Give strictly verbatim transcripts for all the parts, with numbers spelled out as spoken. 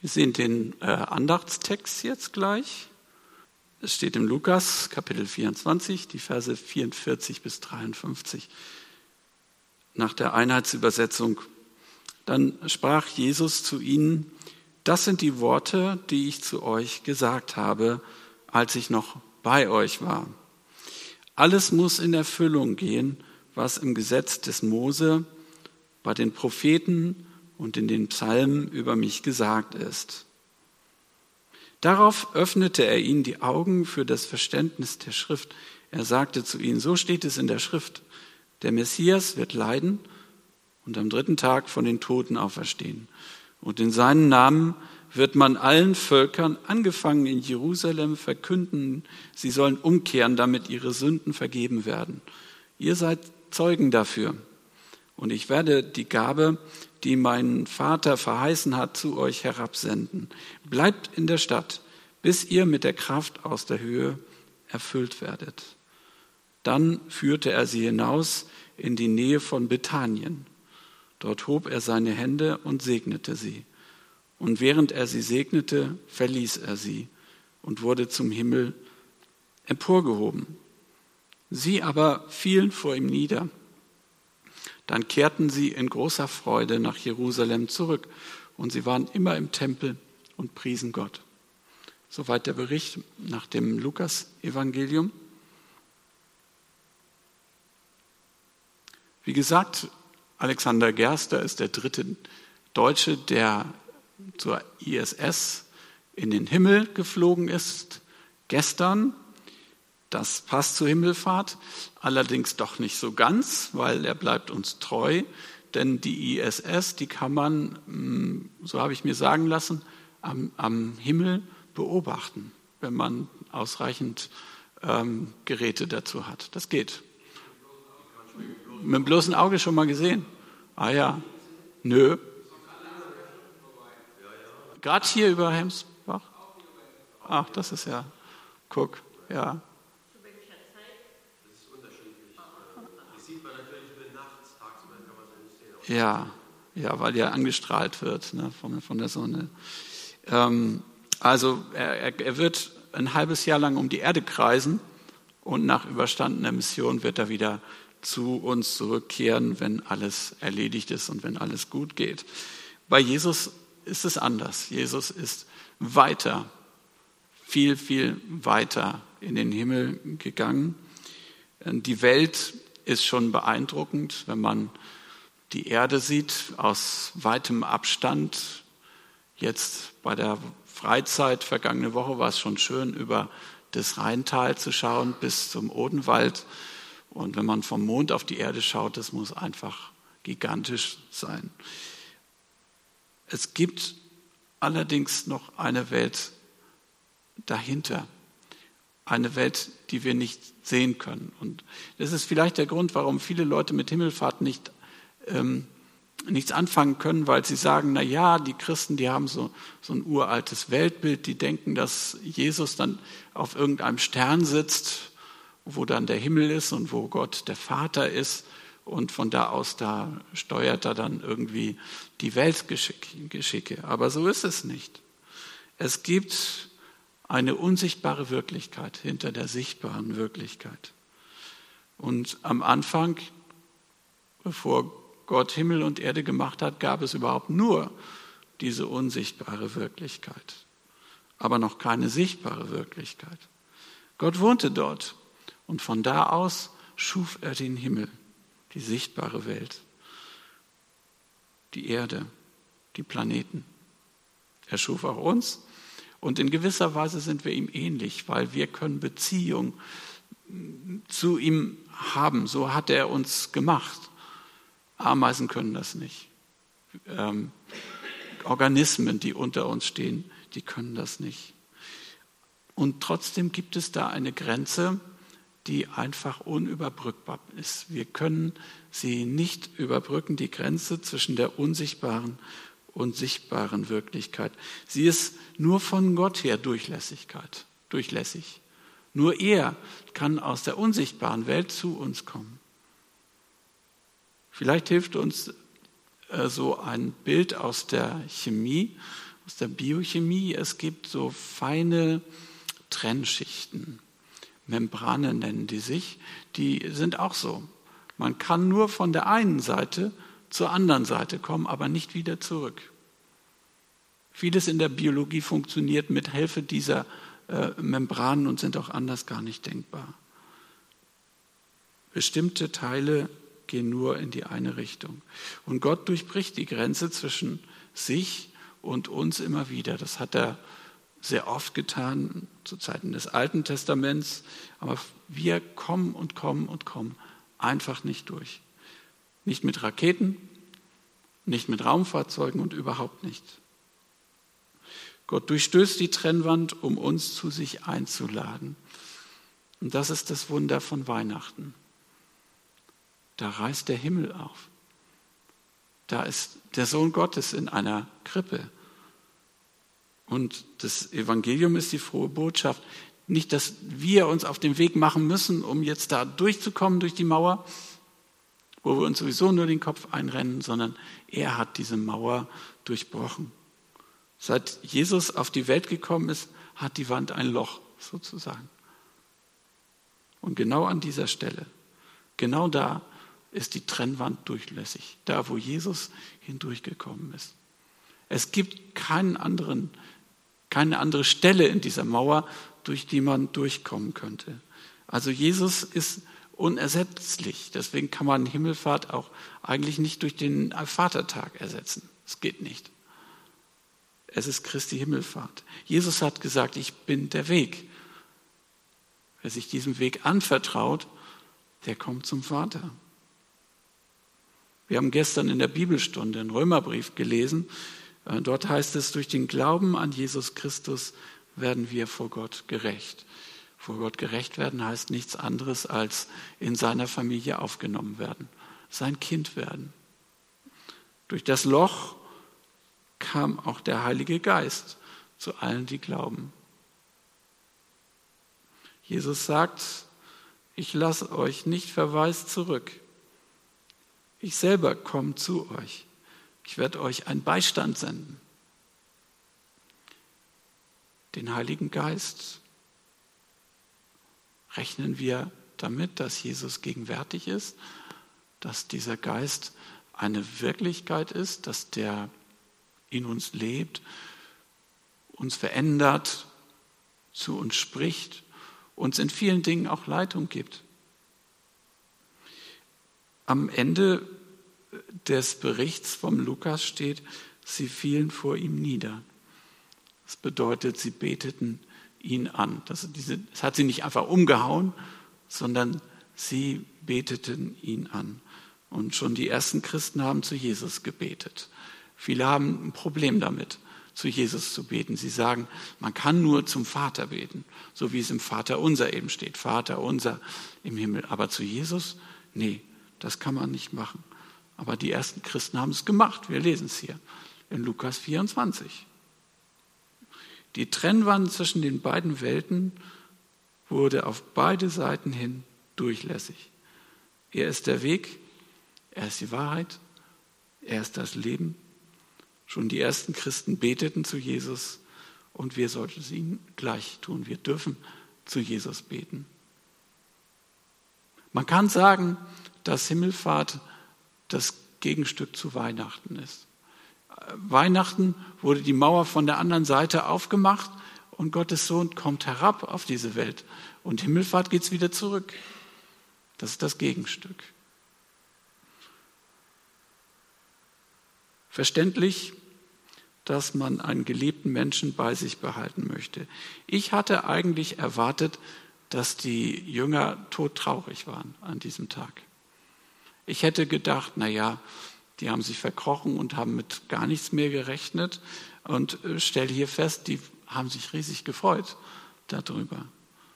Wir sehen den äh, Andachtstext jetzt gleich. Es steht im Lukas, Kapitel vierundzwanzig, die Verse vierundvierzig bis dreiundfünfzig. Nach der Einheitsübersetzung. Dann sprach Jesus zu ihnen: Das sind die Worte, die ich zu euch gesagt habe, als ich noch bei euch war. Alles muss in Erfüllung gehen, was im Gesetz des Mose, bei den Propheten und in den Psalmen über mich gesagt ist. Darauf öffnete er ihnen die Augen für das Verständnis der Schrift. Er sagte zu ihnen: So steht es in der Schrift: Der Messias wird leiden und am dritten Tag von den Toten auferstehen. Und in seinen Namen wird man allen Völkern, angefangen in Jerusalem, verkünden, sie sollen umkehren, damit ihre Sünden vergeben werden. Ihr seid Zeugen dafür. Und ich werde die Gabe, die mein Vater verheißen hat, zu euch herabsenden. Bleibt in der Stadt, bis ihr mit der Kraft aus der Höhe erfüllt werdet. Dann führte er sie hinaus in die Nähe von Bethanien. Dort hob er seine Hände und segnete sie. Und während er sie segnete, verließ er sie und wurde zum Himmel emporgehoben. Sie aber fielen vor ihm nieder. Dann kehrten sie in großer Freude nach Jerusalem zurück und sie waren immer im Tempel und priesen Gott. Soweit der Bericht nach dem Lukas-Evangelium. Wie gesagt, Alexander Gerster ist der dritte Deutsche, der zur I S S in den Himmel geflogen ist. Gestern, das passt zur Himmelfahrt, allerdings doch nicht so ganz, weil er bleibt uns treu. Denn die I S S, die kann man, so habe ich mir sagen lassen, am, am Himmel beobachten, wenn man ausreichend ähm, Geräte dazu hat. Das geht. Mit dem bloßen Auge schon mal gesehen? Ah ja, nö. Gerade hier über Hemsbach? Ach, das ist ja, guck, ja. Ja, ja, weil ja angestrahlt wird, ne, von, von der Sonne. Ähm, also er, er wird ein halbes Jahr lang um die Erde kreisen und nach überstandener Mission wird er wieder zu uns zurückkehren, wenn alles erledigt ist und wenn alles gut geht. Bei Jesus ist es anders. Jesus ist weiter, viel, viel weiter in den Himmel gegangen. Die Welt ist schon beeindruckend, wenn man die Erde sieht aus weitem Abstand. Jetzt bei der Freizeit, vergangene Woche, war es schon schön, über das Rheintal zu schauen bis zum Odenwald. Und wenn man vom Mond auf die Erde schaut, das muss einfach gigantisch sein. Es gibt allerdings noch eine Welt dahinter. Eine Welt, die wir nicht sehen können. Und das ist vielleicht der Grund, warum viele Leute mit Himmelfahrt nicht ähm, nichts anfangen können, weil sie sagen, na ja, die Christen, die haben so, so ein uraltes Weltbild, die denken, dass Jesus dann auf irgendeinem Stern sitzt, wo dann der Himmel ist und wo Gott der Vater ist und von da aus, da steuert er dann irgendwie die Weltgeschicke. Aber so ist es nicht. Es gibt eine unsichtbare Wirklichkeit hinter der sichtbaren Wirklichkeit. Und am Anfang, bevor Gott Himmel und Erde gemacht hat, gab es überhaupt nur diese unsichtbare Wirklichkeit, aber noch keine sichtbare Wirklichkeit. Gott wohnte dort und von da aus schuf er den Himmel, die sichtbare Welt, die Erde, die Planeten. Er schuf auch uns und in gewisser Weise sind wir ihm ähnlich, weil wir können Beziehung zu ihm haben. So hat er uns gemacht. Ameisen können das nicht. Ähm, Organismen, die unter uns stehen, die können das nicht. Und trotzdem gibt es da eine Grenze, die einfach unüberbrückbar ist. Wir können sie nicht überbrücken, die Grenze zwischen der unsichtbaren und sichtbaren Wirklichkeit. Sie ist nur von Gott her Durchlässigkeit, durchlässig. Nur er kann aus der unsichtbaren Welt zu uns kommen. Vielleicht hilft uns äh, so ein Bild aus der Chemie, aus der Biochemie. Es gibt so feine Trennschichten. Membrane nennen die sich. Die sind auch so. Man kann nur von der einen Seite zur anderen Seite kommen, aber nicht wieder zurück. Vieles in der Biologie funktioniert mit Hilfe dieser äh, Membranen und sind auch anders gar nicht denkbar. Bestimmte Teile gehen nur in die eine Richtung. Und Gott durchbricht die Grenze zwischen sich und uns immer wieder. Das hat er sehr oft getan, zu Zeiten des Alten Testaments. Aber wir kommen und kommen und kommen einfach nicht durch. Nicht mit Raketen, nicht mit Raumfahrzeugen und überhaupt nicht. Gott durchstößt die Trennwand, um uns zu sich einzuladen. Und das ist das Wunder von Weihnachten. Da reißt der Himmel auf. Da ist der Sohn Gottes in einer Krippe. Und das Evangelium ist die frohe Botschaft. Nicht, dass wir uns auf den Weg machen müssen, um jetzt da durchzukommen durch die Mauer, wo wir uns sowieso nur den Kopf einrennen, sondern er hat diese Mauer durchbrochen. Seit Jesus auf die Welt gekommen ist, hat die Wand ein Loch sozusagen. Und genau an dieser Stelle, genau da ist die Trennwand durchlässig, da wo Jesus hindurchgekommen ist. Es gibt keinen anderen, keine andere Stelle in dieser Mauer, durch die man durchkommen könnte. Also Jesus ist unersetzlich. Deswegen kann man Himmelfahrt auch eigentlich nicht durch den Vatertag ersetzen. Es geht nicht. Es ist Christi Himmelfahrt. Jesus hat gesagt, ich bin der Weg. Wer sich diesem Weg anvertraut, der kommt zum Vater. Wir haben gestern in der Bibelstunde einen Römerbrief gelesen. Dort heißt es, durch den Glauben an Jesus Christus werden wir vor Gott gerecht. Vor Gott gerecht werden heißt nichts anderes als in seiner Familie aufgenommen werden, sein Kind werden. Durch das Loch kam auch der Heilige Geist zu allen, die glauben. Jesus sagt, ich lasse euch nicht verwaist zurück. Ich selber komme zu euch. Ich werde euch einen Beistand senden. Den Heiligen Geist. Rechnen wir damit, dass Jesus gegenwärtig ist, dass dieser Geist eine Wirklichkeit ist, dass der in uns lebt, uns verändert, zu uns spricht, uns in vielen Dingen auch Leitung gibt. Am Ende des Berichts vom Lukas steht, sie fielen vor ihm nieder. Das bedeutet, sie beteten ihn an. Das, diese, das hat sie nicht einfach umgehauen, sondern sie beteten ihn an. Und schon die ersten Christen haben zu Jesus gebetet. Viele haben ein Problem damit, zu Jesus zu beten. Sie sagen, man kann nur zum Vater beten, so wie es im Vater unser eben steht. Vater unser im Himmel. Aber zu Jesus, nee, das kann man nicht machen. Aber die ersten Christen haben es gemacht. Wir lesen es hier in Lukas vierundzwanzig. Die Trennwand zwischen den beiden Welten wurde auf beide Seiten hin durchlässig. Er ist der Weg, er ist die Wahrheit, er ist das Leben. Schon die ersten Christen beteten zu Jesus und wir sollten es ihnen gleich tun. Wir dürfen zu Jesus beten. Man kann sagen, dass Himmelfahrt das Gegenstück zu Weihnachten ist. Weihnachten wurde die Mauer von der anderen Seite aufgemacht und Gottes Sohn kommt herab auf diese Welt. Und Himmelfahrt geht es wieder zurück. Das ist das Gegenstück. Verständlich, dass man einen geliebten Menschen bei sich behalten möchte. Ich hatte eigentlich erwartet, dass die Jünger todtraurig waren an diesem Tag. Ich hätte gedacht, na ja, die haben sich verkrochen und haben mit gar nichts mehr gerechnet und stelle hier fest, die haben sich riesig gefreut darüber.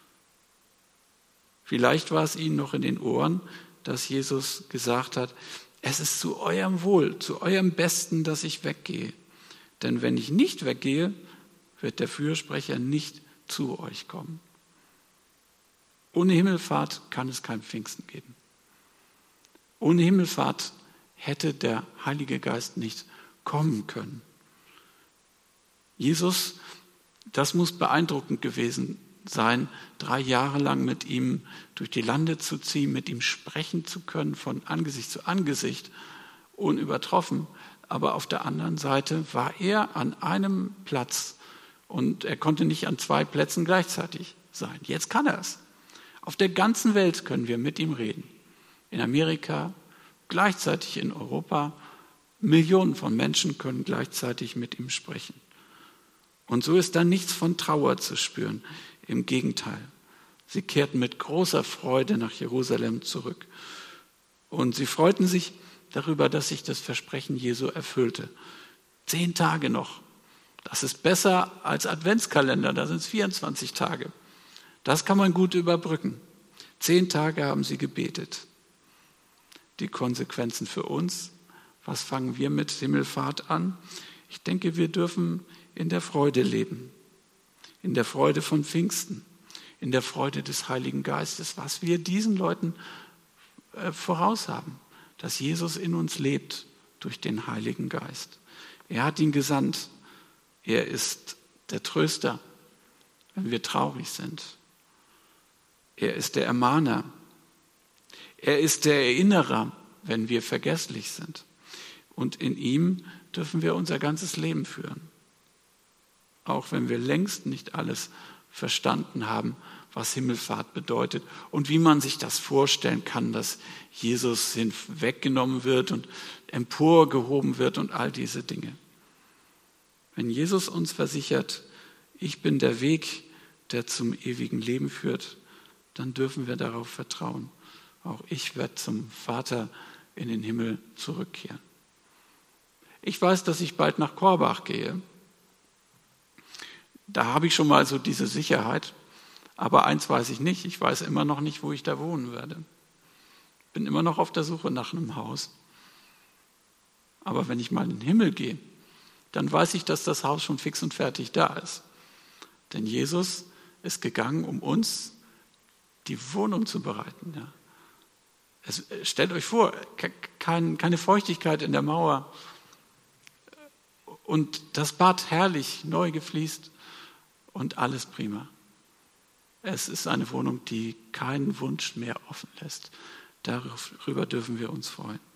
Vielleicht war es ihnen noch in den Ohren, dass Jesus gesagt hat, es ist zu eurem Wohl, zu eurem Besten, dass ich weggehe. Denn wenn ich nicht weggehe, wird der Fürsprecher nicht zu euch kommen. Ohne Himmelfahrt kann es kein Pfingsten geben. Ohne Himmelfahrt hätte der Heilige Geist nicht kommen können. Jesus, das muss beeindruckend gewesen sein, drei Jahre lang mit ihm durch die Lande zu ziehen, mit ihm sprechen zu können, von Angesicht zu Angesicht, unübertroffen. Aber auf der anderen Seite war er an einem Platz und er konnte nicht an zwei Plätzen gleichzeitig sein. Jetzt kann er es. Auf der ganzen Welt können wir mit ihm reden. In Amerika, gleichzeitig in Europa. Millionen von Menschen können gleichzeitig mit ihm sprechen. Und so ist da nichts von Trauer zu spüren. Im Gegenteil. Sie kehrten mit großer Freude nach Jerusalem zurück. Und sie freuten sich darüber, dass sich das Versprechen Jesu erfüllte. Zehn Tage noch. Das ist besser als Adventskalender, da sind es vierundzwanzig Tage. Das kann man gut überbrücken. Zehn Tage haben sie gebetet. Die Konsequenzen für uns, was fangen wir mit Himmelfahrt an? Ich denke, wir dürfen in der Freude leben. In der Freude von Pfingsten. In der Freude des Heiligen Geistes, was wir diesen Leuten äh, voraus haben. Dass Jesus in uns lebt durch den Heiligen Geist. Er hat ihn gesandt. Er ist der Tröster, wenn wir traurig sind. Er ist der Ermahner. Er ist der Erinnerer, wenn wir vergesslich sind. Und in ihm dürfen wir unser ganzes Leben führen. Auch wenn wir längst nicht alles verstanden haben, was Himmelfahrt bedeutet und wie man sich das vorstellen kann, dass Jesus hinweggenommen wird und emporgehoben wird und all diese Dinge. Wenn Jesus uns versichert, ich bin der Weg, der zum ewigen Leben führt, dann dürfen wir darauf vertrauen. Auch ich werde zum Vater in den Himmel zurückkehren. Ich weiß, dass ich bald nach Korbach gehe. Da habe ich schon mal so diese Sicherheit. Aber eins weiß ich nicht, ich weiß immer noch nicht, wo ich da wohnen werde. Bin immer noch auf der Suche nach einem Haus. Aber wenn ich mal in den Himmel gehe, dann weiß ich, dass das Haus schon fix und fertig da ist. Denn Jesus ist gegangen, um uns die Wohnung zu bereiten. Ja. Es, stellt euch vor, kein, keine Feuchtigkeit in der Mauer und das Bad herrlich, neu gefliest und alles prima. Es ist eine Wohnung, die keinen Wunsch mehr offen lässt. Darüber dürfen wir uns freuen.